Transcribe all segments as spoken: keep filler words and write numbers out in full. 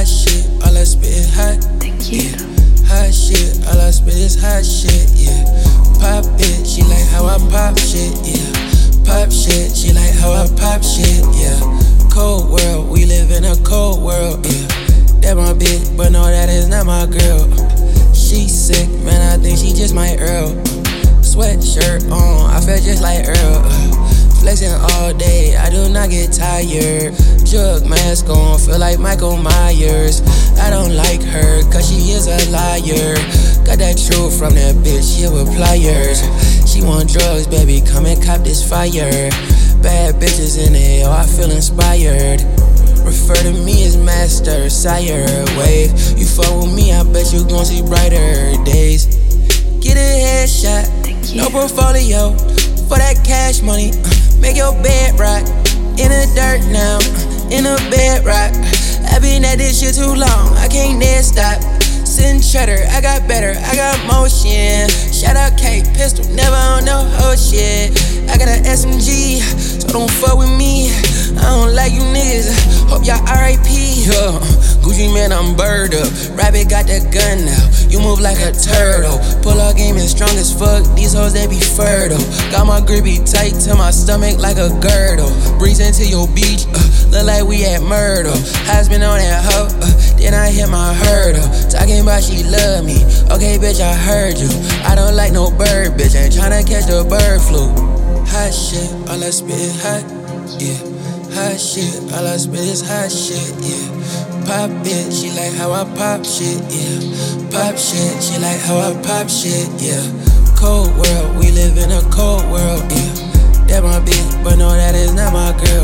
hot shit, all I spit is hot. Thank you. Yeah. Hot shit, all I spit is hot shit, yeah. Pop it, she like how I pop shit, yeah. Pop shit, she like how I pop shit, yeah. Cold world, we live in a cold world, yeah. That my bitch, but no, that is not my girl. She sick, man, I think she just might Earl. Sweatshirt on, I feel just like Earl. Flexing all day, I do not get tired. Drug mask on, feel like Michael Myers. I don't like her, cause she is a liar. Got that truth from that bitch, she with pliers. She want drugs, baby, come and cop this fire. Bad bitches in it, oh, I feel inspired. Refer to me as master, sire, wave. You fuck with me, I bet you gon' see brighter days. Get a headshot, no portfolio. For that cash money, uh, make your bed rock. In the dirt now, uh, in a bed rock. I been at this shit too long, I can't never stop. Sitting cheddar, I got better, I got motion. Shout out K, pistol, never on no whole shit. I got an S M G, so don't fuck with me. I don't like you niggas, hope y'all R I P Yeah. Gucci man, I'm bird up. Rabbit got that gun now. You move like a turtle. Pull out game is strong as fuck. These hoes, they be fertile. Got my grippy tight to my stomach like a girdle. Breeze into your beach, uh, look like we at Myrtle. Husband on that hoe, uh, then I hit my hurdle. Talking about she love me. Okay, bitch, I heard you. I don't like no bird, bitch. Ain't tryna catch the bird flu. Hot shit, all I spit is hot, yeah. Hot shit, all I spit is hot shit, yeah. Pop it, she like how I pop shit, yeah. Pop shit, she like how I pop shit, yeah. Cold world, we live in a cold world, yeah. That my bitch, but no, that is not my girl.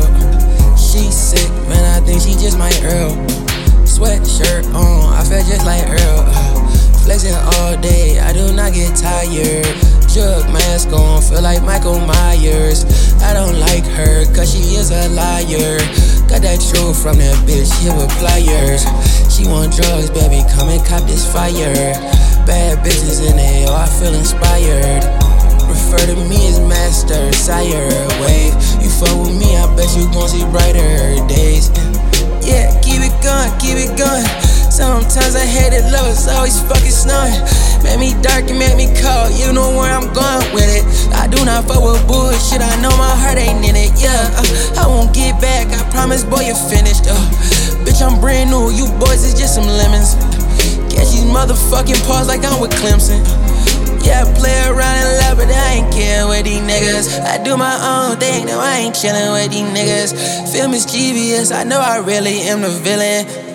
She sick, man, I think she just might Earl. Sweatshirt on, I feel just like Earl. Flexing all day, I do not get tired. Drug mask on, feel like Michael Myers. I don't like her, cause she is a liar. Got that truth from that bitch, she with pliers. She want drugs, baby, come and cop this fire. Bad bitches in it, oh, I feel inspired. Refer to me as master, sire, wave. You fuck with me, I bet you gon' see brighter days. Yeah, keep it going, keep it going. Sometimes I hate it, love it's always fucking snowing. Made me dark and made me cold, you know where I'm going with it. I do not fuck with bullshit, I know my heart ain't in it, yeah. uh, I won't get back, I promise, boy, you're finished, uh. Bitch, I'm brand new, you boys is just some lemons. Catch these motherfucking paws like I'm with Clemson. Yeah, I play around and laugh, but I ain't care with these niggas. I do my own thing, no, I ain't chillin' with these niggas. Feel mischievous, I know I really am the villain.